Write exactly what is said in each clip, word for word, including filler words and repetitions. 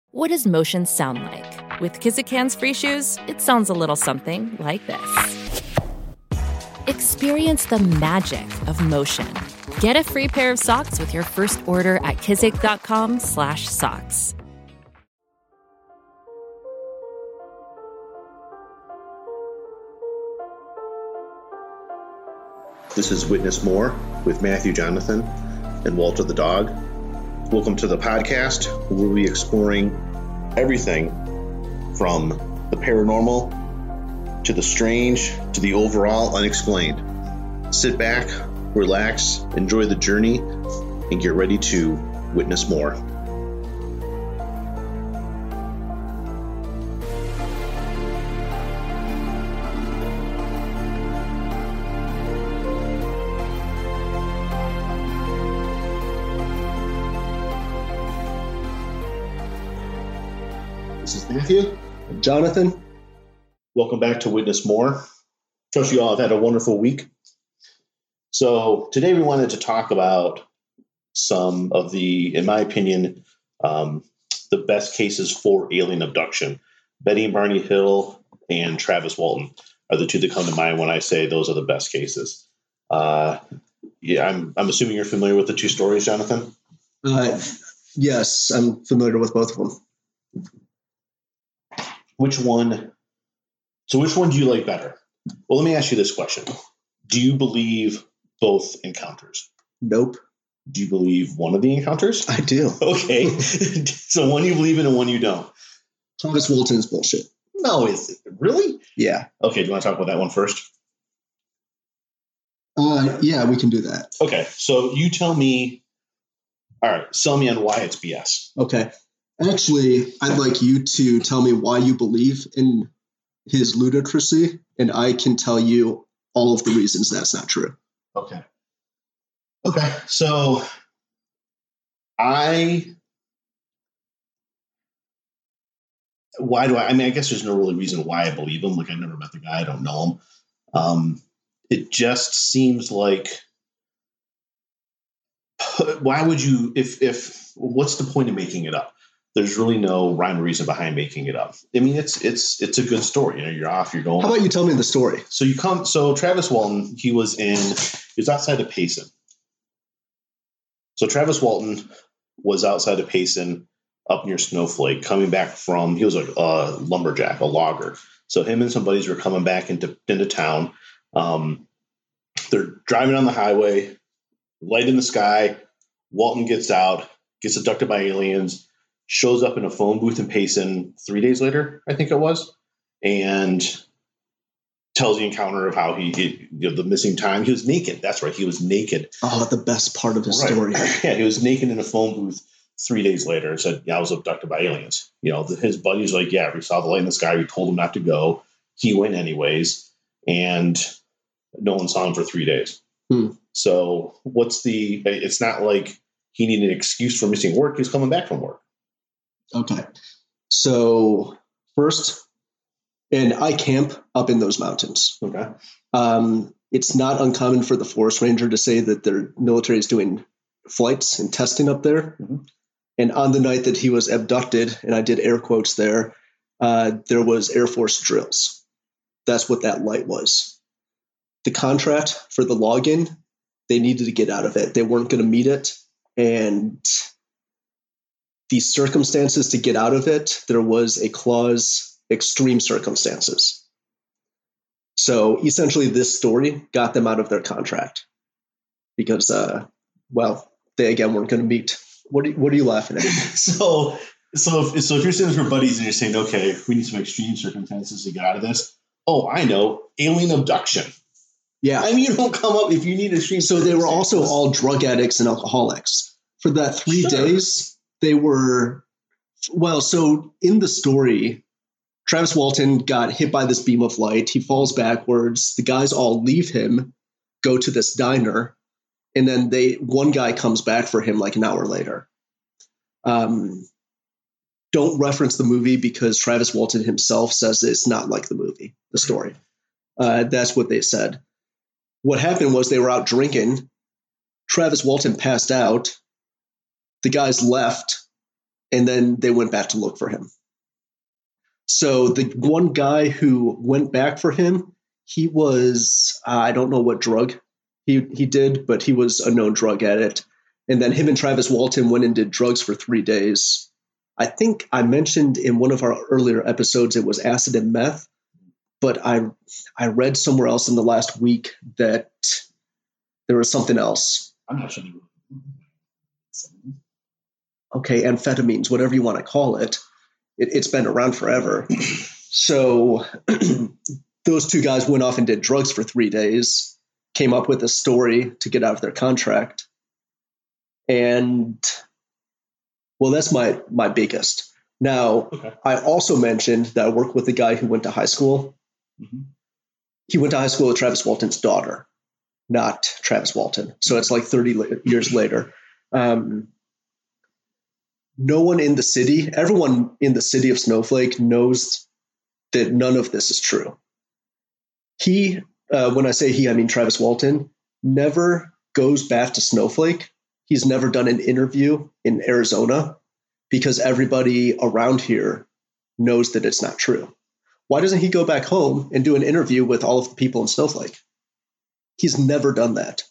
What does motion sound like? With Kizikans free shoes, it sounds a little something like this. Experience the magic of motion. Get a free pair of socks with your first order at kizik.com slash socks. This is Witness More with Matthew Jonathan and Walter the dog. Welcome to the podcast where we'll be exploring everything from the paranormal to the strange to the overall unexplained. Sit back, relax, enjoy the journey, and get ready to witness more. This is Matthew. I'm Jonathan. Welcome back to Witness More. Trust you all have had a wonderful week. So today we wanted to talk about some of the, in my opinion, um, the best cases for alien abduction. Betty and Barney Hill and Travis Walton are the two that come to mind when I say those are the best cases. Uh, yeah, I'm I'm assuming you're familiar with the two stories, Jonathan? Uh, yes, I'm familiar with both of them. Which one? So which one do you like better? Well, let me ask you this question. Do you believe both encounters? Nope. Do you believe one of the encounters? I do. Okay. So one you believe in and one you don't. Travis Walton is bullshit. No, is it? Really? Yeah. Okay, do you want to talk about that one first? Uh, yeah, we can do that. Okay, so you tell me, all right, sell me on why it's B S. Okay. Actually, I'd like you to tell me why you believe in his ludicrousy, and I can tell you all of the reasons that's not true. Okay. Okay, so I, why do I, I mean, I guess there's no really reason why I believe him. Like, I never met the guy. I don't know him. Um, it just seems like, why would you, if, if, what's the point of making it up? There's really no rhyme or reason behind making it up. I mean, it's it's it's a good story. You know, you're off, you're going. How about you tell me the story? So you come. So Travis Walton, he was in. He was outside of Payson. So Travis Walton was outside of Payson, up near Snowflake, coming back from. He was a, a lumberjack, a logger. So him and some buddies were coming back into into town. Um, they're driving on the highway, light in the sky. Walton gets out, gets abducted by aliens. Shows up in a phone booth in Payson three days later, I think it was, and tells the encounter of how he, he you know, the missing time. He was naked. That's right. He was naked. Oh, the best part of his right. story. Yeah, he was naked in a phone booth three days later and said, yeah, I was abducted by aliens. You know, the, his buddies like, yeah, we saw the light in the sky. We told him not to go. He went anyways, and no one saw him for three days. Hmm. So what's the, it's not like he needed an excuse for missing work. He's coming back from work. Okay. So first, and I camp up in those mountains. Okay. Um, it's not uncommon for the forest ranger to say that their military is doing flights and testing up there. Mm-hmm. And on the night that he was abducted, and I did air quotes there, uh, there was Air Force drills. That's what that light was. The contract for the login, they needed to get out of it. They weren't going to meet it. And the circumstances to get out of it, there was a clause, extreme circumstances. So essentially this story got them out of their contract because, uh, well, they again weren't going to meet. What are, what are you laughing at? so, so if, so if you're sitting with your buddies and you're saying, okay, we need some extreme circumstances to get out of this. Oh, I know, alien abduction. Yeah. I mean, you don't come up if you need extreme So they were also all drug addicts and alcoholics. For that three sure. days, they were, well, so in the story, Travis Walton got hit by this beam of light. He falls backwards. The guys all leave him, go to this diner, and then they one guy comes back for him like an hour later. Um, don't reference the movie because Travis Walton himself says it's not like the movie, the story. Uh, that's what they said. What happened was they were out drinking. Travis Walton passed out. The guys left. and then they went back to look for him. So the one guy who went back for him, he was, uh, I don't know what drug he, he did, but he was a known drug addict. And then him and Travis Walton went and did drugs for three days. I think I mentioned in one of our earlier episodes it was acid and meth, but I I read somewhere else in the last week that there was something else. I'm not sure. Okay, amphetamines, whatever you want to call it. it it's been around forever. So those two guys went off and did drugs for three days, came up with a story to get out of their contract. And, well, that's my, my biggest. Now, Okay. I also mentioned that I work with a guy who went to high school. Mm-hmm. He went to high school with Travis Walton's daughter, not Travis Walton. So it's like thirty la- years later. Um, no one in the city, everyone in the city of Snowflake knows that none of this is true. He, uh, when I say he, I mean Travis Walton, never goes back to Snowflake. He's never done an interview in Arizona because everybody around here knows that it's not true. Why doesn't he go back home and do an interview with all of the people in Snowflake? He's never done that.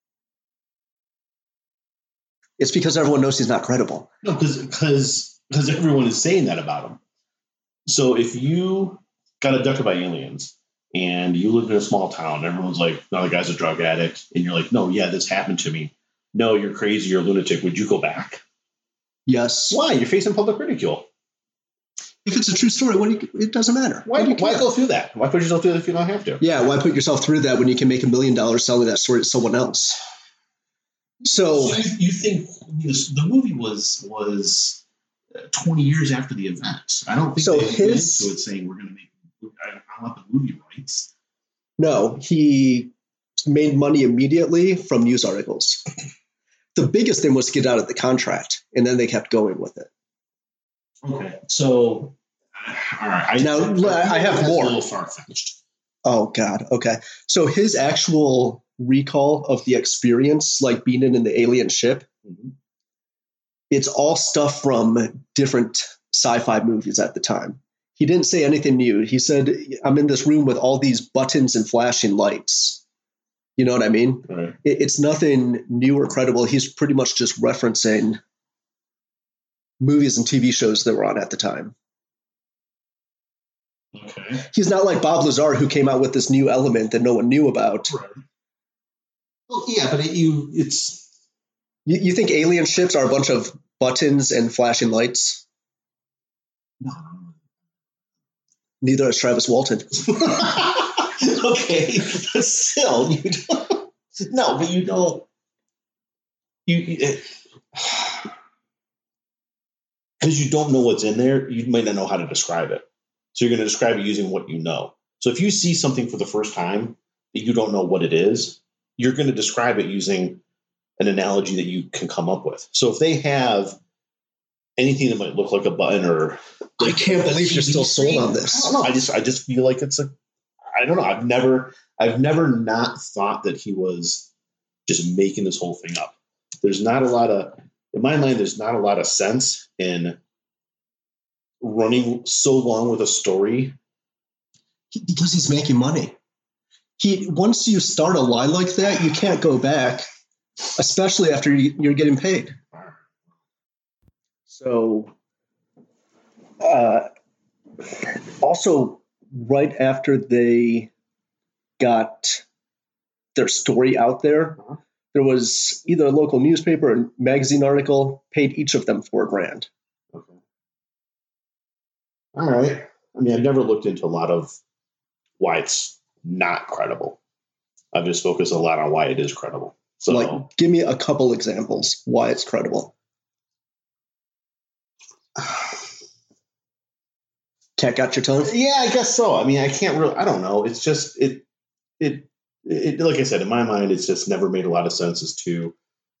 It's because everyone knows he's not credible. No, because because because everyone is saying that about him. So if you got abducted by aliens and you live in a small town, everyone's like, "No, the guy's a drug addict," and you're like, "No, yeah, this happened to me." No, you're crazy. You're a lunatic. Would you go back? Yes. Why? You're facing public ridicule. If it's a true story, what do you, it doesn't matter. Why? What do you Why care? go through that? Why put yourself through that if you don't have to? Yeah, why put yourself through that when you can make a million dollars selling that story to someone else? So, So you, you think this, the movie was was twenty years after the event? I don't think So they went his- into it saying we're going to make. I, I want the movie rights. no, he made money immediately from news articles. The biggest thing was to get out of the contract, and then they kept going with it. Okay, so all right. I, Now, I have that's more. A little far fetched. Oh, God. Okay. So his actual recall of the experience, like being in the alien ship, Mm-hmm. it's all stuff from different sci-fi movies at the time. He didn't say anything new. He said, I'm in this room with all these buttons and flashing lights. You know what I mean? Right. It, it's nothing new or credible. He's pretty much just referencing movies and T V shows that were on at the time. Okay. He's not like Bob Lazar, who came out with this new element that no one knew about. Right. Well, yeah, but it, you, it's You, you think alien ships are a bunch of buttons and flashing lights? no. Neither is Travis Walton. Okay, but still, you don't. No, but you don't. You because you don't know what's in there, you might not know how to describe it. So you're going to describe it using what you know. So if you see something for the first time that you don't know what it is, you're going to describe it using an analogy that you can come up with. So if they have anything that might look like a button or I can't believe you're still sold on I this. don't know. I just I just feel like it's a I don't know. I've never I've never not thought that he was just making this whole thing up. There's not a lot of in my mind, there's not a lot of sense in running so long with a story. Because he's making money. He once you start a lie like that, you can't go back, especially after you, you're getting paid. So, uh, also, right after they got their story out there, Uh-huh. there was either a local newspaper or magazine article paid each of them four grand. Okay. All right. I mean, I've never looked into a lot of why it's not credible. I've just focused a lot on why it is credible. So, Like, give me a couple examples why it's credible. Cat got your tongue? yeah, I guess so. I mean, I can't really. I don't know. It's just it, it, it. Like I said, in my mind, it's just never made a lot of sense as to.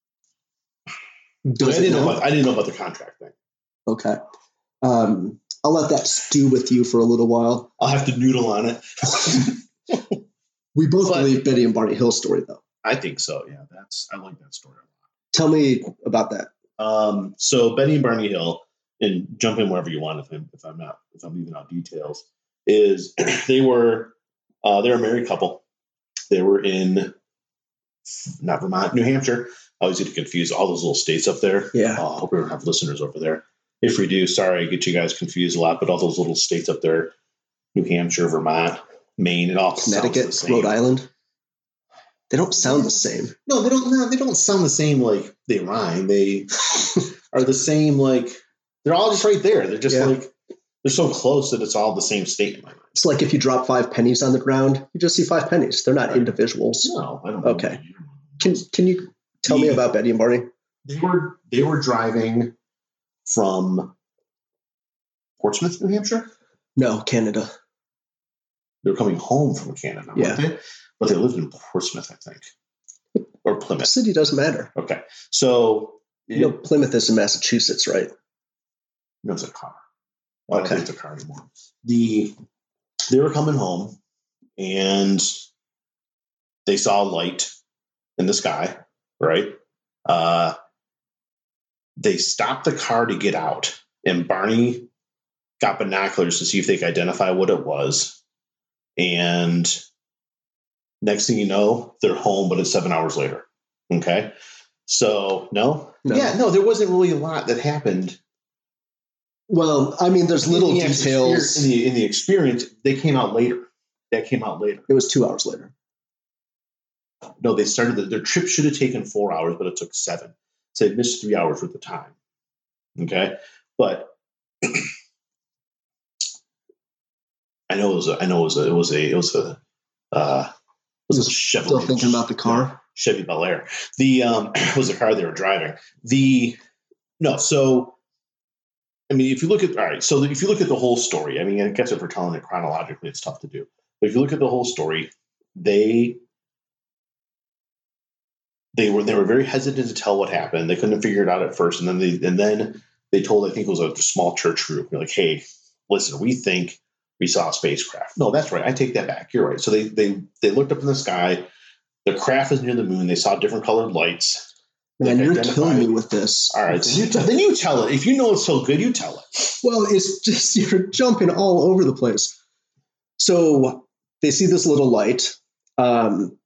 Does I it didn't know now? about. I didn't know about the contract thing. Okay. Um, I'll let that stew with you for a little while. I'll have to noodle on it. We both But- believe Betty and Barney Hill story, though. I think so. Yeah, that's. I like that story. Tell me about that. Um, so Betty and Barney Hill, and jump in wherever you want if I'm if I'm not if I'm leaving out details, is they were uh, they're a married couple. They were in not Vermont, New Hampshire. I always get to confuse all those little states up there. Yeah. Uh, I hope we don't have listeners over there. If we do, sorry, I get you guys confused a lot, but all those little states up there, New Hampshire, Vermont, Maine, it all Connecticut, sounds the same. Rhode Island. They don't sound the same. No, they don't. No, they don't sound the same. Like they rhyme. They are the same. Like they're all just right there. They're just Yeah. like they're so close that it's all the same state in my mind. It's like if you drop five pennies on the ground, you just see five pennies. They're not Right. individuals. No, I don't. Okay. know. Can Can you tell The- me about Betty and Barney? They were they were driving from Portsmouth, New Hampshire. No, Canada. They were coming home from Canada, Yeah. weren't they? But they lived in Portsmouth, I think, or The Plymouth. city doesn't matter. Okay, so You know, Plymouth is in Massachusetts, right? no, it's a car. I don't Okay. think it's a car anymore. The they were coming home, and they saw a light in the sky. Right. Uh, they stopped the car to get out, and Barney got binoculars to see if they could identify what it was. And next thing you know, they're home, but it's seven hours later. Okay. So no, No. yeah, no, there wasn't really a lot that happened. Well, I mean, there's little in the details. experience- in the in the experience. They came out later. That came out later. It was two hours later. No, they started the, their trip should have taken four hours, but it took seven. So they missed three hours worth of time. Okay, but I know it was a, I know it was a, it was a, it was a, uh, it was a Chevrolet. Still thinking about the car? Chevy Bel Air. The um, was the car they were driving. The no, so I mean, if you look at all right, so if you look at the whole story, I mean, I guess if we're telling it chronologically, it's tough to do. But if you look at the whole story, they they were they were very hesitant to tell what happened. They couldn't figure it out at first, and then they and then they told I think it was a small church group. They're like, hey, listen, we think we saw a spacecraft. No, that's right. I take that back. You're right. So they they they looked up in the sky. The craft is near the moon. They saw different colored lights. Man, They you're identified- killing me with this. All right, then you, t- then you tell it. If you know it's so good, you tell it. Well, it's just you're jumping all over the place. So they see this little light. Um,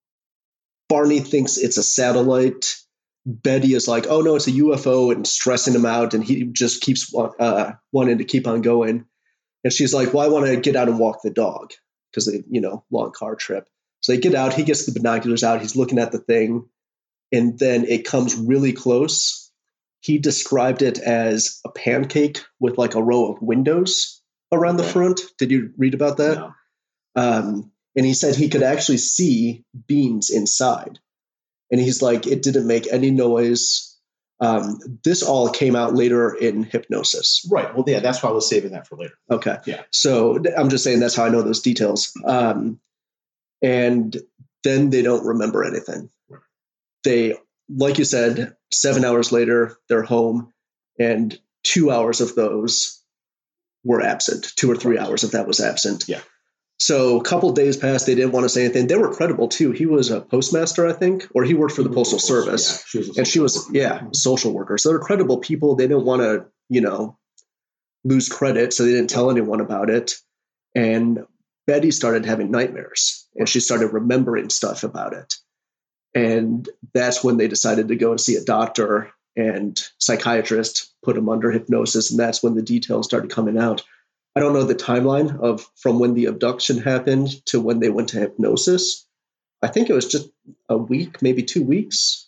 Barney thinks it's a satellite. Betty is like, "Oh no, it's a U F O," and stressing him out, and he just keeps uh, wanting to keep on going. And she's like, "Well, I want to get out and walk the dog because they, you know, long car trip." So they get out. He gets the binoculars out. He's looking at the thing, and then it comes really close. He described it as a pancake with like a row of windows around the Okay. front. Did you read about that? No. Um, and he said he could actually see beings inside. And he's like, it didn't make any noise. Um, this all came out later in Hypnosis. Right. Well, yeah, that's why I was saving that for later. Okay. Yeah. So th- I'm just saying that's how I know those details. Um, and then they don't remember anything. Right. They, like you said, seven hours later, they're home, and two hours of those were absent. Two or three hours of that was absent. Yeah. So a couple days passed. They didn't want to say anything. They were credible too. He was a postmaster, I think, or he worked for the Postal Service. Yeah, she was a And she was, social worker. yeah, social worker. So they're credible people. They didn't want to, you know, lose credit. So they didn't tell anyone about it. And Betty started having nightmares and she started remembering stuff about it. And that's when they decided to go and see a doctor and psychiatrist, put him under hypnosis. And that's when the details started coming out. I don't know the timeline of from when the abduction happened to when they went to hypnosis. I think it was just a week, maybe two weeks.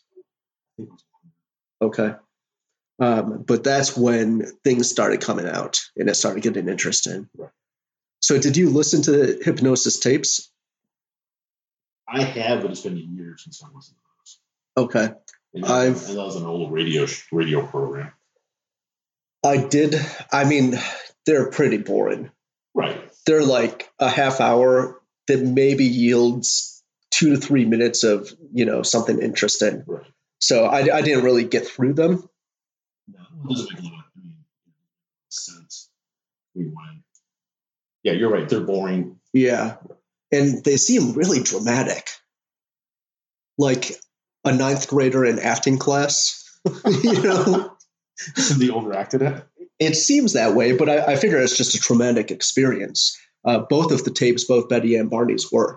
Okay. Um, but that's when things started coming out and it started getting interesting. Right. So did you listen to the hypnosis tapes? I have, but it's been years since I listened to those. Okay. And that, I've- and that was an old radio radio program. I did. I mean, they're pretty boring. Right. They're like a half hour that maybe yields two to three minutes of, you know, something interesting. Right. So I, I didn't really get through them. No, it doesn't make a lot of I mean, sense. We wanted. Yeah, you're right. They're boring. Yeah. And they seem really dramatic. Like a ninth grader in acting class, you know? So they overacted it. it seems that way, but I, I figure it's just a traumatic experience. Uh, both of the tapes, both Betty and Barney's were.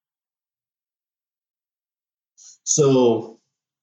So,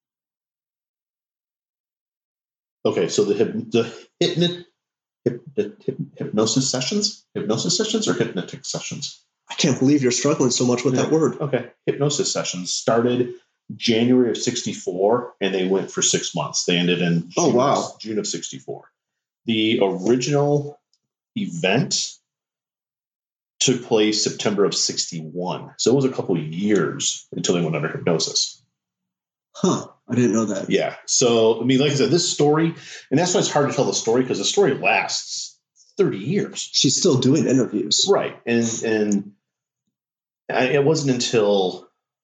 okay, so the hyp- the hypnot, hyp- the hyp- hypnosis sessions, hypnosis sessions, or hypnotic sessions. I can't believe you're struggling so much with Yeah. that word. Okay, hypnosis sessions started January of sixty-four, and they went for six months. They ended in June, Oh, wow. of, June of sixty-four. The original event took place September of sixty-one, so it was a couple of years until they went under hypnosis. Huh. I didn't know that. Yeah. So, I mean, like I said, this story, and that's why it's hard to tell the story, because the story lasts thirty years. She's still doing interviews. Right. And, and I, it wasn't until,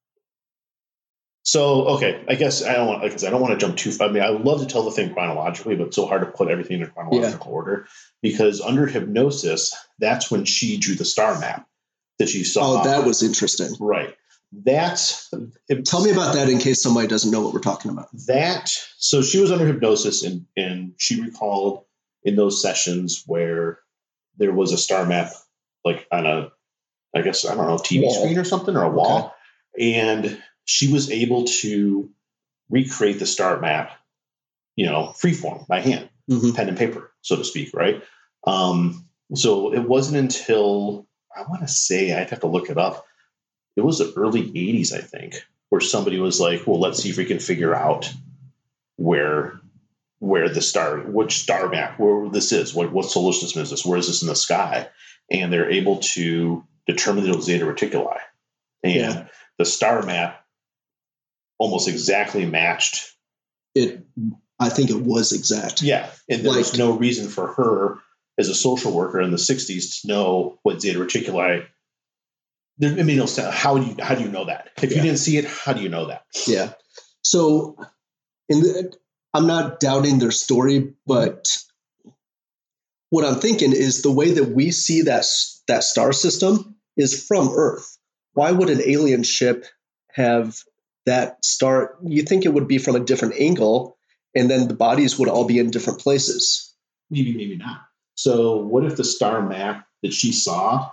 so, okay, I guess I don't want, like I said, I don't want to jump too far. I mean, I would love to tell the thing chronologically, but it's so hard to put everything in chronological yeah. order, because under hypnosis, that's when she drew the star map that you saw. Oh, that was interesting. Right. That's it, tell me about that in case somebody doesn't know what we're talking about. That so she was under hypnosis, and and she recalled in those sessions where there was a star map, like on a, I guess I don't know, T V wall. Screen or something, or a wall, okay. And she was able to recreate the star map, you know, freeform by hand, mm-hmm. pen and paper, so to speak, right? Um, so it wasn't until I want to say I'd have to look it up. It was the early eighties, I think, where somebody was like, well, let's see if we can figure out where where the star, which star map, where this is, what, what solar system is this, where is this in the sky? And they're able to determine that it was Zeta Reticuli. And yeah. the star map almost exactly matched. It, I think it was exact. Yeah. And there like, was no reason for her as a social worker in the sixties to know what Zeta Reticuli. I mean, how do you how do you know that? If yeah. you didn't see it, how do you know that? Yeah. So, in the, I'm not doubting their story, but what I'm thinking is the way that we see that that star system is from Earth. Why would an alien ship have that star? You think it would be from a different angle, and then the bodies would all be in different places. Maybe, maybe not. So, what if the star map that she saw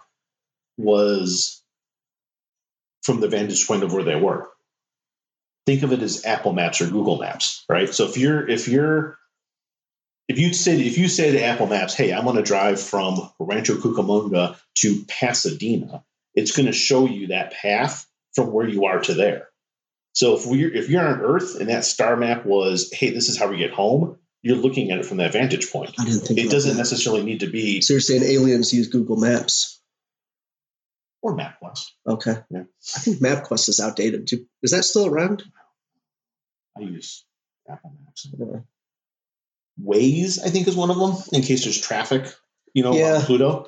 was from the vantage point of where they were? Think of it as Apple Maps or Google Maps, right? So if you're, if you're, if you say, if you say to Apple Maps, hey, I'm going to drive from Rancho Cucamonga to Pasadena, it's going to show you that path from where you are to there. So if we're, if you're on Earth and that star map was, hey, this is how we get home, you're looking at it from that vantage point. I didn't think it doesn't that. necessarily need to be. So you're saying aliens use Google Maps? Or MapQuest. Okay. Yeah. I think MapQuest is outdated. Is that still around? I use Apple Maps. Yeah. Waze, I think, is one of them, in case there's traffic, you know, yeah. on Pluto.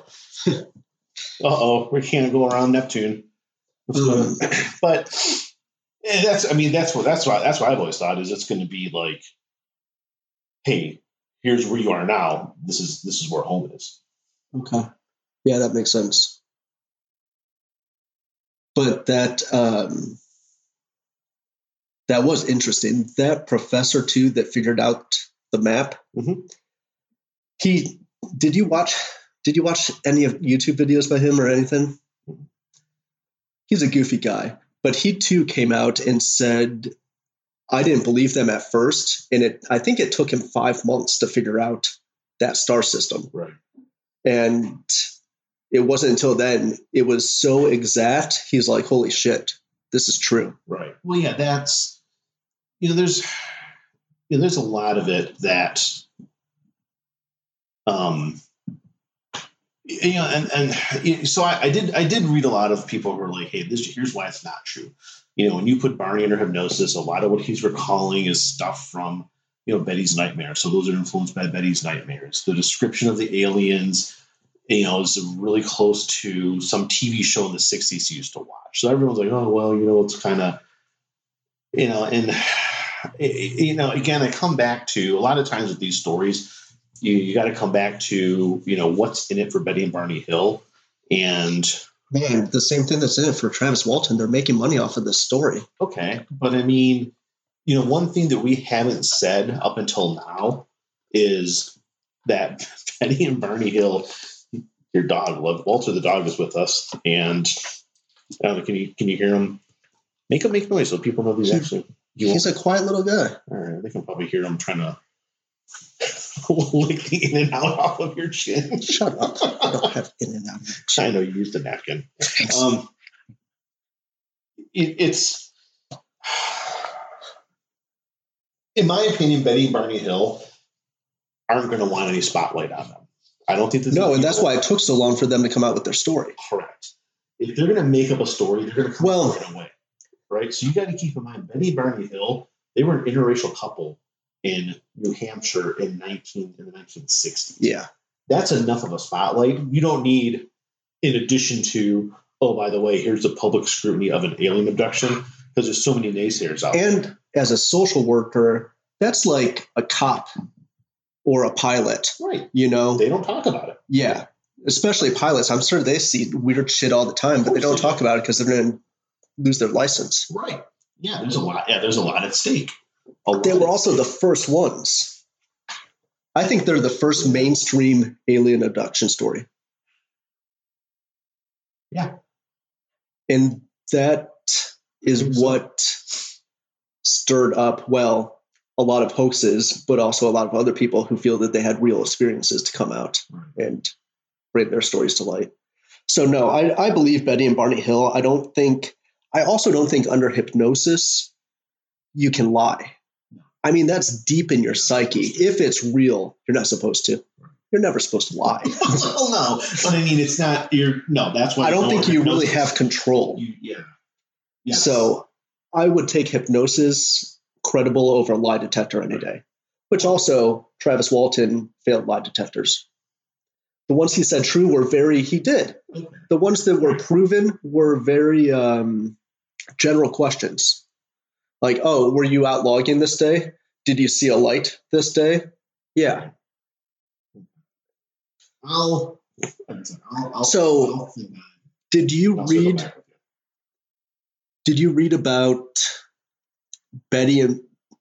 Uh-oh, we can't go around Neptune. Mm. But that's, I mean, that's what, that's why, that's what I've always thought is it's going to be like, hey, here's where you are now. This is, this is where home is. Okay. Yeah, that makes sense. But that um, that was interesting. That professor too that figured out the map. Mm-hmm. He did you watch? Did you watch any of YouTube videos by him or anything? He's a goofy guy, but he too came out and said, "I didn't believe them at first," and it. I think it took him five months to figure out that star system. Right. And it wasn't until then, it was so exact. He's like, holy shit, this is true. Right. Well, yeah, that's, you know, there's, you know, there's a lot of it that, um, you know, and, and so I, I did, I did read a lot of people who were like, hey, this, here's why it's not true. You know, when you put Barney under hypnosis, a lot of what he's recalling is stuff from, you know, Betty's nightmares. So those are influenced by Betty's nightmares. The description of the aliens, you know, is really close to some T V show in the sixties he used to watch. So everyone's like, oh, well, you know, it's kind of, you know, and, you know, again, I come back to a lot of times with these stories, you, you got to come back to, you know, what's in it for Betty and Barney Hill. And man, the same thing that's in it for Travis Walton. They're making money off of this story. Okay. But I mean, you know, one thing that we haven't said up until now is that Betty and Barney Hill, your dog, Walter the dog is with us, and I don't know, can you can you hear him? Make him make noise so people know he's actually. He he's a quiet little guy. All right, they can probably hear him trying to lick the in and out off of your chin. Shut up! I don't have in and out. I know you used a napkin. Um, it, it's, in my opinion, Betty and Barney Hill aren't going to want any spotlight on them. I don't think. No, and that's why it took so long for them to come out with their story. Correct. If they're going to make up a story, they're going to come well, up right away. Right, so you got to keep in mind, Betty and Barney Hill, they were an interracial couple in New Hampshire in nineteen in the nineteen sixties. Yeah, that's enough of a spotlight. You don't need, in addition to, oh, by the way, here's the public scrutiny of an alien abduction, because there's so many naysayers out and there. And as a social worker, that's like a cop or a pilot, right? You know, they don't talk about it. Yeah, especially pilots. I'm sure they see weird shit all the time, but they don't talk about it because they're going to lose their license. Right. Yeah, there's a lot. Yeah, there's a lot at stake. They were also the first ones. I think they're the first mainstream alien abduction story. Yeah. And that is what stirred up, well, a lot of hoaxes, but also a lot of other people who feel that they had real experiences to come out and bring their stories to light. So no, I, I believe Betty and Barney Hill. I don't think I also don't think under hypnosis you can lie. I mean, that's deep in your psyche. If it's real, you're not supposed to. You're never supposed to lie. Well, no, but I mean, it's not. You're no. That's why I don't no think you hypnosis. really have control. You, yeah. Yes. So I would take hypnosis credible over lie detector any day. Which also Travis Walton failed lie detectors. The ones he said true were very, he did. The ones that were proven were very um, general questions. Like, oh, were you out logging this day? Did you see a light this day? Yeah. I'll, I'll, I'll so I'll think about it. Did you I'll circle read, back with you. did you read about Betty and,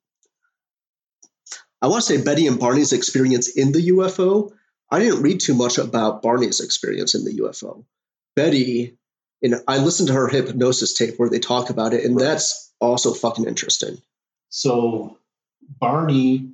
I want to say Betty and Barney's experience in the U F O? I didn't read too much about Barney's experience in the U F O. Betty, and I listened to her hypnosis tape where they talk about it, and right. That's also fucking interesting. So Barney,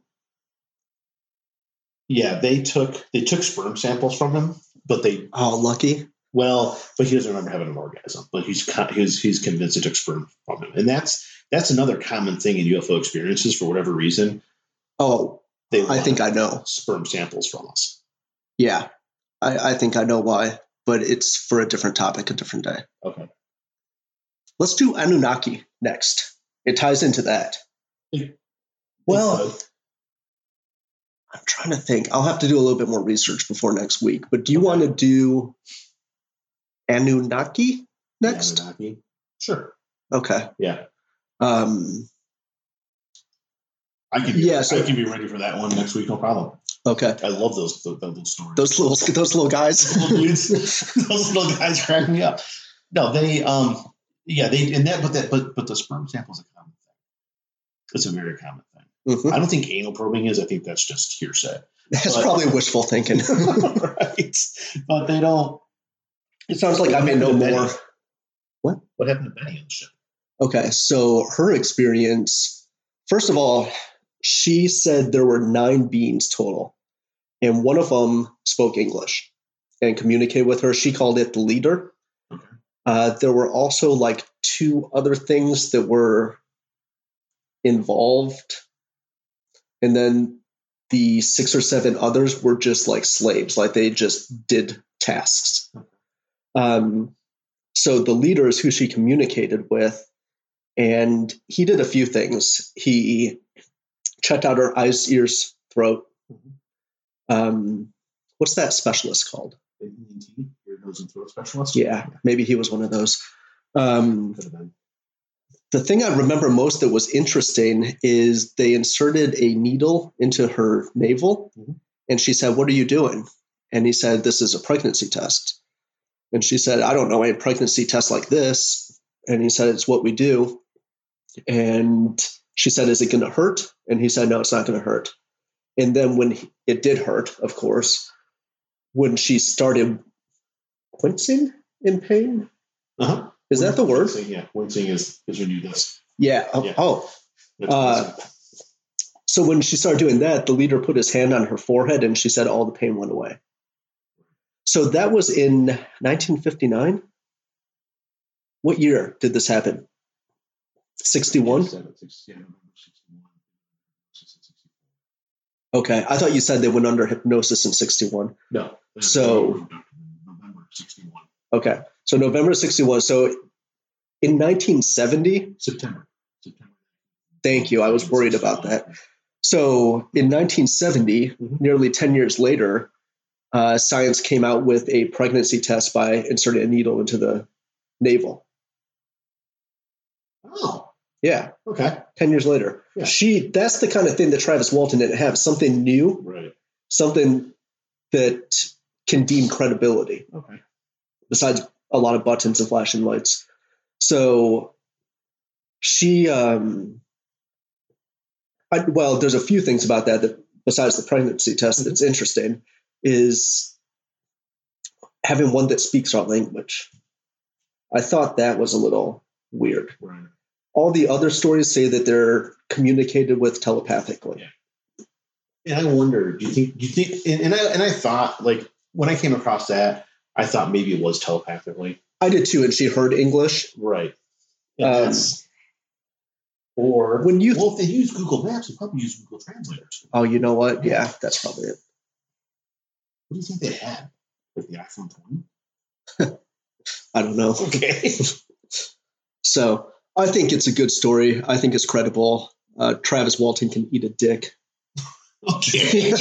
yeah, they took they took sperm samples from him, but they oh lucky. Well, but he doesn't remember having an orgasm. But he's he's he's convinced they took sperm from him, and that's that's another common thing in U F O experiences for whatever reason. Oh, they I think I know sperm samples from us. Yeah, I, I think I know why, but it's for a different topic, a different day. Okay. Let's do Anunnaki next. It ties into that. It, well, it I'm trying to think. I'll have to do a little bit more research before next week, but do you okay. want to do Anunnaki next? Anunnaki? Sure. Okay. Yeah. Um, I can be, yeah, so, I can be ready for that one next week, no problem. Okay. I love those those, those stories. Those little those little guys. those, little dudes, those little guys crack me up. No, they um yeah, they and that but that but but the sperm sample is a common thing. It's a very common thing. Mm-hmm. I don't think anal probing is. I think that's just hearsay. That's but, probably wishful thinking. Right. But they don't it sounds like I may know more. What? What happened to Betty on the ship? Okay, so her experience, first of all, she said there were nine beings total, and one of them spoke English and communicated with her. She called it the leader. Okay. Uh, there were also like two other things that were involved. And then the six or seven others were just like slaves, like they just did tasks. Okay. Um, so the leader is who she communicated with, and he did a few things. He checked out her eyes, ears, throat. Mm-hmm. Um, what's that specialist called? E N T, ear, nose, and throat specialist? Yeah, maybe he was one of those. Um, the thing I remember most that was interesting is they inserted a needle into her navel, mm-hmm. and she said, "What are you doing?" And he said, "This is a pregnancy test." And she said, "I don't know any pregnancy test like this." And he said, "It's what we do." And she said, "Is it going to hurt?" And he said, "No, it's not going to hurt." And then when he, it did hurt, of course, when she started wincing in pain. Uh-huh. Is that the word? Wincing, yeah. Wincing is, is when you do this. Yeah. Oh. Yeah. oh. Uh, so when she started doing that, the leader put his hand on her forehead and she said all the pain went away. So that was in nineteen fifty-nine. What year did this happen? sixty-one? Okay. I thought you said they went under hypnosis in sixty-one. No. So November sixty-one. Okay. So November sixty-one. So in nineteen seventy. September. September. Thank you. I was worried about that. So in nineteen seventy, mm-hmm. nearly ten years later, uh, science came out with a pregnancy test by inserting a needle into the navel. Oh. Yeah. Okay. ten years later. Yeah. She, that's the kind of thing that Travis Walton didn't have. Something new. Right. Something that can deem credibility. Okay. Besides a lot of buttons and flashing lights. So she, um, I, well, there's a few things about that that besides the pregnancy test mm-hmm. that's interesting is having one that speaks our language. I thought that was a little weird. Right. All the other stories say that they're communicated with telepathically. Yeah. And I wonder, do you think, do you think, and, and I, and I thought like when I came across that, I thought maybe it was telepathically. I did too. And she heard English. Right. Um, or when you, well, if they use Google Maps, they probably use Google Translator too. Oh, you know what? Yeah, that's probably it. What do you think they had? Like the iPhone twenty? I don't know. Okay. So I think it's a good story. I think it's credible. Uh, Travis Walton can eat a dick. Okay.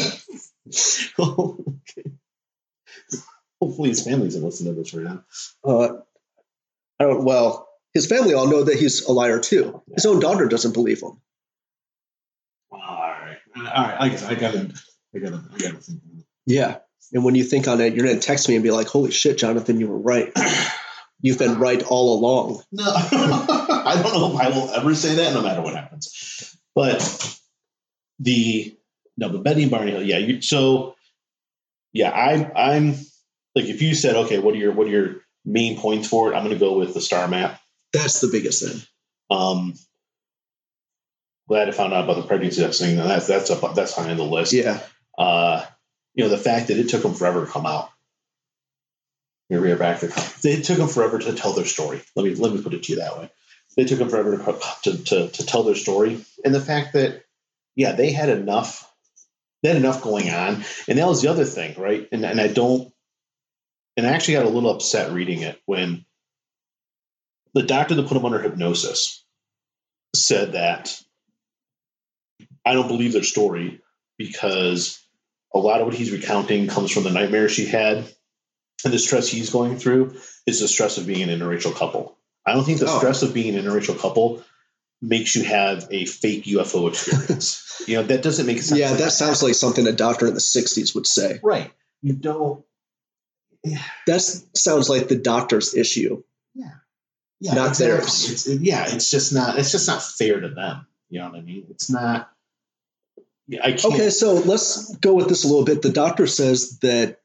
Okay. Hopefully his family doesn't listen to this right now. Uh, I don't. Well, his family all know that he's a liar too. His own daughter doesn't believe him. All right. All right. I guess I gotta. I gotta. I gotta think. Yeah. And when you think on it, you're gonna text me and be like, "Holy shit, Jonathan, you were right. You've been right all along." No, I don't know if I will ever say that, no matter what happens. But the no, but Betty and Barney Hill, yeah. You, so yeah, I, I'm like, if you said, okay, what are your what are your main points for it? I'm going to go with the star map. That's the biggest thing. Um, glad I found out about the pregnancy test thing. That's that's up that's high on the list. Yeah. Uh, you know, the fact that it took them forever to come out. Here we are back to they took them forever to tell their story. Let me let me put it to you that way. They took them forever to to to, to tell their story, and the fact that yeah, they had enough. They had enough going on, and that was the other thing, right? And and I don't, and I actually got a little upset reading it when the doctor that put him under hypnosis said that I don't believe their story because a lot of what he's recounting comes from the nightmare she had, and the stress he's going through is the stress of being an interracial couple. I don't think the oh. stress of being an interracial couple makes you have a fake U F O experience. You know, that doesn't make sense. Yeah, like that, that sounds like something a doctor in the sixties would say. Right. You don't. Yeah. That sounds like the doctor's issue. Yeah. Yeah. Not exactly. theirs. It's, it, yeah. It's just not, it's just not fair to them. You know what I mean? It's not. I can't. Okay. So let's go with this a little bit. The doctor says that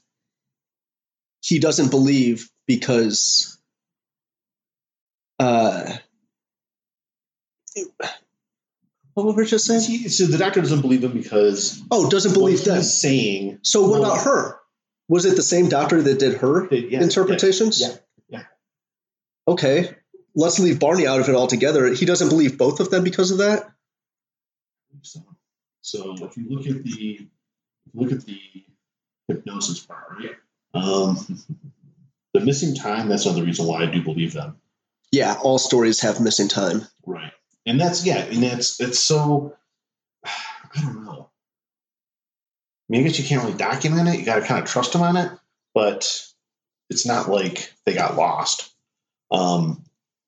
he doesn't believe because, uh, what were we just saying? He, so the doctor doesn't believe him because oh, doesn't believe them. Saying. So what well, about her? Was it the same doctor that did her did, yeah, interpretations? Yeah, yeah, yeah. Okay, let's leave Barney out of it altogether. He doesn't believe both of them because of that. So, so if you look at the look at the hypnosis part, right? Um, the missing time. That's another reason why I do believe them. Yeah, all stories have missing time. Right. And that's, yeah, and that's, it's so, I don't know. I mean, I guess you can't really document it. You got to kind of trust them on it, but it's not like they got lost. Um,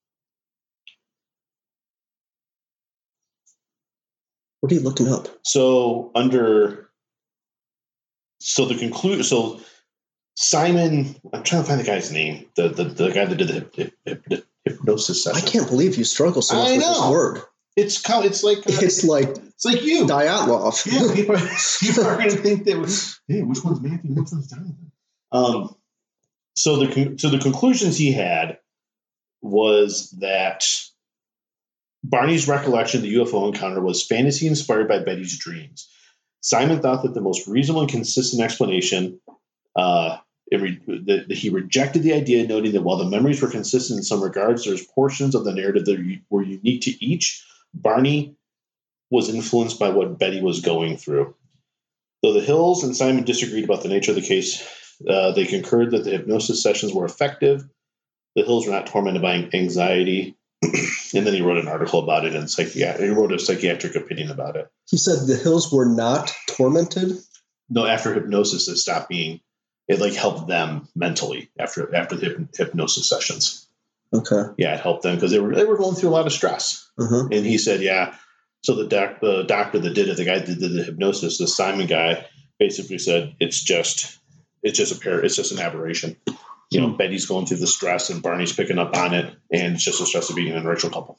what are you looking up? So under, so the conclusion, so Simon, I'm trying to find the guy's name, the the, the guy that did the hip, hip, hip, hypnosis session. I can't believe you struggle so much with this word. It's kind of, it's like uh, It's like it's like you. Dyatlov. Yeah, people are, people are going to think that. Hey, which one's Matthew? Which one's Jonathan? Um. So the so the conclusions he had was that Barney's recollection of the U F O encounter was fantasy inspired by Betty's dreams. Simon thought that the most reasonable and consistent explanation, uh, it re- that, that he rejected the idea, noting that while the memories were consistent in some regards, there's portions of the narrative that were unique to each. Barney was influenced by what Betty was going through. Though the Hills and Simon disagreed about the nature of the case, uh, they concurred that the hypnosis sessions were effective. The Hills were not tormented by anxiety. And then he wrote an article about it, and psychiat- he wrote a psychiatric opinion about it. He said the Hills were not tormented? No, after hypnosis, it stopped being, it like helped them mentally after after the hyp- hypnosis sessions. Okay. Yeah, it helped them because they were they were going through a lot of stress. Uh-huh. And he said, yeah. So the doc, the doctor that did it, the guy that did the hypnosis, the Simon guy, basically said it's just it's just a pair, it's just an aberration. You know, Betty's going through the stress and Barney's picking up on it, and it's just the stress of being an interracial couple.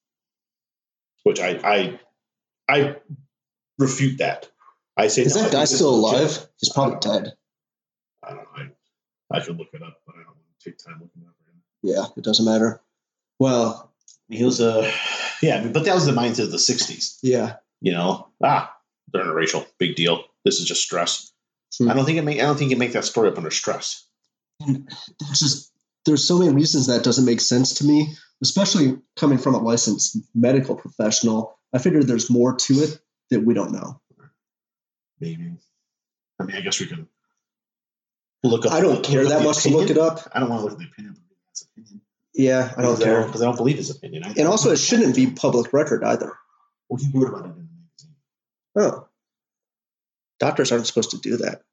Which I I I refute that. I say, is no, that guy still alive? He's probably I dead. I don't know. I, I could look it up, but I don't want to take time looking it up for him. Yeah, it doesn't matter. Well, he was a yeah, but that was the mindset of the sixties. Yeah, you know, ah, they're interracial, big deal. This is just stress. Hmm. I don't think it make I don't think you make that story up under stress. And there's just there's so many reasons that doesn't make sense to me, especially coming from a licensed medical professional. I figured there's more to it that we don't know. Maybe. I mean, I guess we can look up. I don't care that much opinion. to look it up. I don't want to look at the opinion, but his opinion. Yeah, I don't care because I, I don't believe his opinion. I, and also, it shouldn't be public record either. Well, he wrote about it in the magazine. Oh, doctors aren't supposed to do that.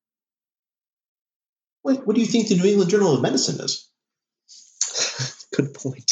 What, what do you think the New England Journal of Medicine is? Good point.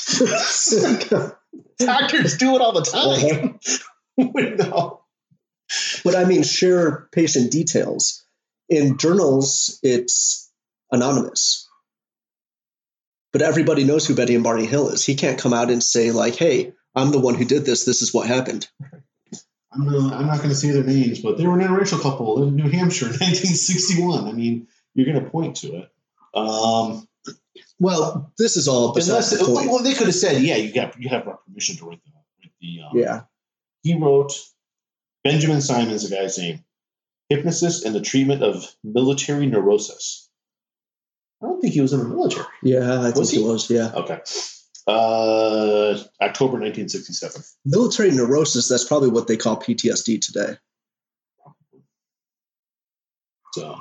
Doctors do it all the time. Uh-huh. No. But I mean, share patient details. In journals, it's anonymous. But everybody knows who Betty and Barney Hill is. He can't come out and say, like, hey, I'm the one who did this. This is what happened. I'm, gonna, I'm not going to say their names, but they were an interracial couple in New Hampshire in nineteen sixty-one. I mean, you're going to point to it. Um, well, this is all besides the point. Well, they could have said, yeah, you got you have our permission to write the, write the um, yeah. He wrote, Benjamin Simon's the guy's name, Hypnosis and the Treatment of Military Neurosis. I don't think he was in the military. Yeah, I was think he? he was, yeah. Okay. Uh, October nineteen sixty-seven. Military neurosis, that's probably what they call P T S D today. So,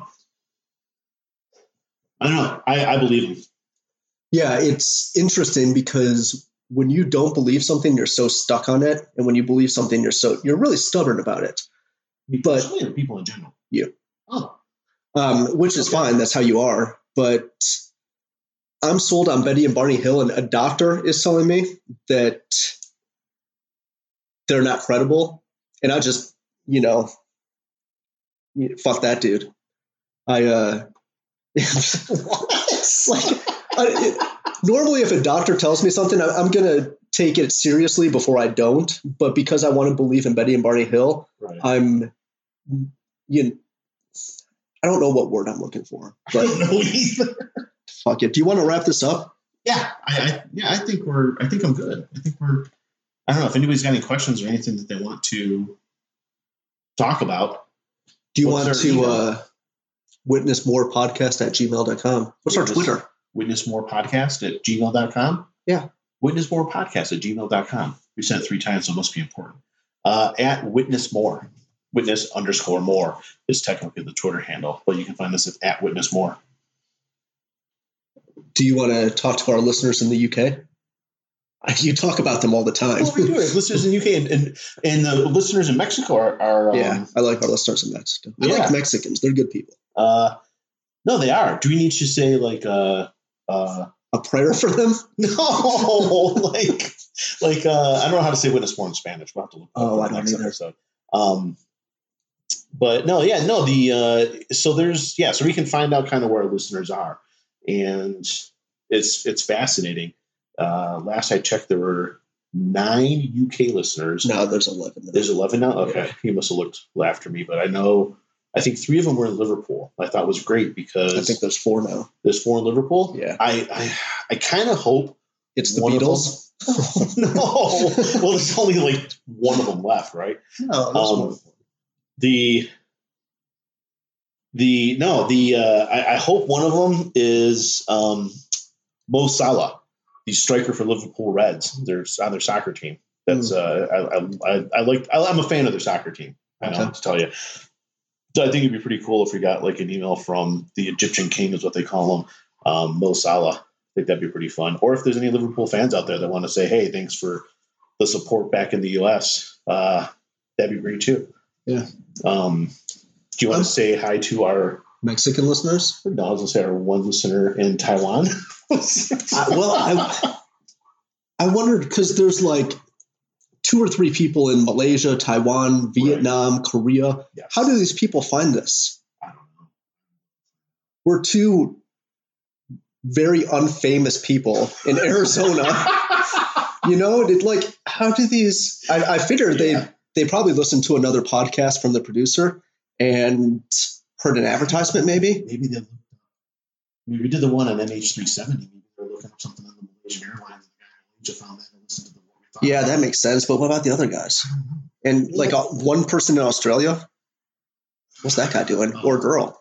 I don't know. I, I believe him. Yeah, it's interesting because when you don't believe something, you're so stuck on it. And when you believe something, you're so you're really stubborn about it. But or people in general. You. Oh. Um, which is okay. Fine. That's how you are. But I'm sold on Betty and Barney Hill, and a doctor is telling me that they're not credible. And I just, you know, fuck that dude. I, uh, like, I, it, normally if a doctor tells me something, I, I'm going to take it seriously before I don't. But because I want to believe in Betty and Barney Hill, right. I'm, you know, I don't know what word I'm looking for. But I don't know either. Fuck it. Do you want to wrap this up? Yeah, I, I yeah, I think we're. I think I'm good. I think we're. I don't know if anybody's got any questions or anything that they want to talk about. Do you want to uh, witness more podcast at gmail dot com? What's witness, our Twitter? Witness more podcast at gmail dot com. Yeah. Witness more podcast at gmail dot com. We said it three times, so it must be important. Uh, at witness more. Witness underscore more is technically the Twitter handle, but you can find us at, at witness more. Do you want to talk to our listeners in the U K? You talk about them all the time. Well, we do. Listeners in the U K and, and, and the listeners in Mexico are. are yeah, um, I like our listeners in Mexico. I yeah. like Mexicans. They're good people. Uh, no, they are. Do we need to say like uh, uh, a prayer for them? No, like like uh, I don't know how to say witness more in Spanish. We'll have to look. Oh, I don't either. Episode. Um, but no, yeah, no. The uh, so there's yeah, so we can find out kind of where our listeners are. And it's it's fascinating. Uh, last I checked, there were nine U K listeners. No, there's eleven. There's eleven now? Okay. Yeah. He must have looked after me, but I know, I think three of them were in Liverpool. I thought was great because. I think there's four now. There's four in Liverpool? Yeah. I I, I kind of hope. It's the Beatles? Oh, no. Well, there's only like one of them left, right? No, there's um, one. The. The no the uh, I, I hope one of them is um, Mo Salah, the striker for Liverpool Reds. They're on their soccer team. That's mm. uh, I, I I like I'm a fan of their soccer team. I know okay. to tell you. So I think it'd be pretty cool if we got like an email from the Egyptian king, is what they call him, um, Mo Salah. I think that'd be pretty fun. Or if there's any Liverpool fans out there that want to say, hey, thanks for the support back in the U S, uh, that'd be great too. Yeah. Um, Do you want to say hi to our Mexican listeners? No, I was going to say our one listener in Taiwan. I, well, I I wondered because there's like two or three people in Malaysia, Taiwan, Vietnam, right. Korea. Yes. How do these people find this? I don't know. We're two very unfamous people in Arizona. You know, it like how do these? I, I figured yeah. they they probably listened to another podcast from the producer. And heard an advertisement, maybe. Maybe they looked up. I mean, we did the one on M H three seventy. Maybe they were looking up something on the Malaysian Airlines, and the guy in Malaysia found that and listened to the what we thought. Yeah, that makes sense. But what about the other guys? And like uh, one person in Australia, what's that guy doing, oh. or girl?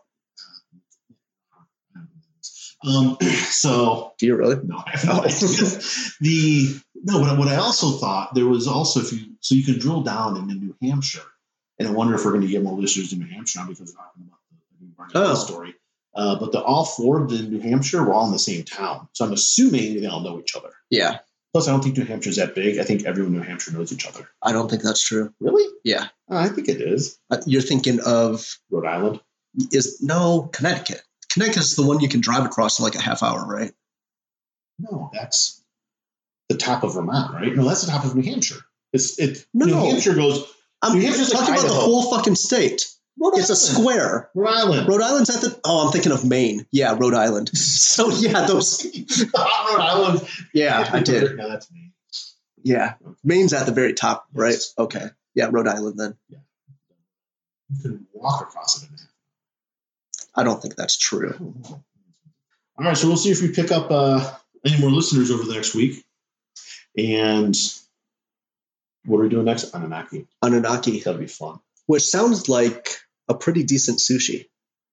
Um. So, do you really? No, I have no idea. The no, but what I also thought there was also if you so you can drill down into New Hampshire. And I wonder if we're going to get more listeners in New Hampshire now because we're talking about the New Barnett oh. story. Uh, but the all four of the New Hampshire were all in the same town. So I'm assuming they all know each other. Yeah. Plus, I don't think New Hampshire's that big. I think everyone in New Hampshire knows each other. I don't think that's true. Really? Yeah. Uh, I think it is. Uh, you're thinking of... Rhode Island? Is No, Connecticut. Connecticut's the one you can drive across in like a half hour, right? No, that's the top of Vermont, right? No, that's the top of New Hampshire. It's it. No. New Hampshire goes... I'm talking like about Idaho. The whole fucking state. Rhode it's Island. A square. Rhode Island. Rhode Island's at the. Oh, I'm thinking of Maine. Yeah, Rhode Island. So yeah, those. Rhode Island. Yeah, I did. No, that's Maine. Yeah, Maine's at the very top, right? Yes. Okay. Yeah, Rhode Island then. Yeah. You can walk across it in half. I don't think that's true. All right, so we'll see if we pick up uh, any more listeners over the next week, and. What are we doing next? Anunnaki. Anunnaki. That'll be fun. Which sounds like a pretty decent sushi.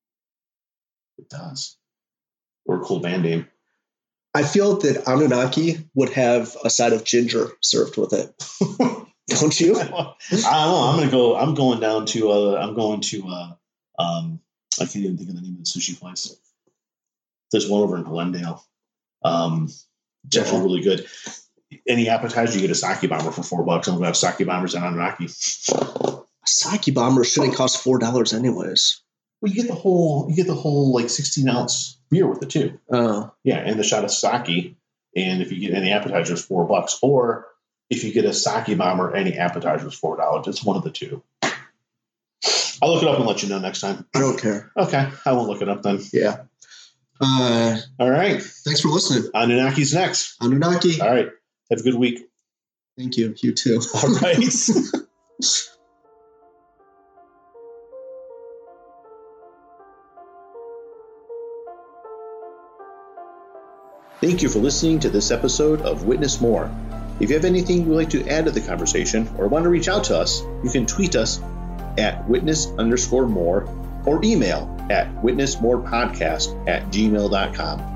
It does. Or a cool band name. I feel that Anunnaki would have a side of ginger served with it. Don't you? I don't know. I'm gonna go. I'm going down to. Uh, I'm going to. Uh, um, I can't even think of the name of the sushi place. There's one over in Glendale. Um, it's actually really good. Any appetizer, you get a sake bomber for four bucks. I'm going to have sake bombers and Anunnaki. A sake bomber shouldn't cost four dollars anyways. Well, you get the whole, you get the whole like sixteen ounce beer with it too. Oh, yeah, and the shot of sake. And if you get any appetizers, four bucks. Or if you get a sake bomber, any appetizers, four dollars. It's one of the two. I'll look it up and let you know next time. I don't care. Okay, I won't look it up then. Yeah. Uh, All right. Thanks for listening. Anunnaki's next. Anunnaki. All right. Have a good week. Thank you. You too. All right. Thank you for listening to this episode of Witness More. If you have anything you would like to add to the conversation or want to reach out to us, you can tweet us at witness underscore more or email at witnessmorepodcast at gmail dot com.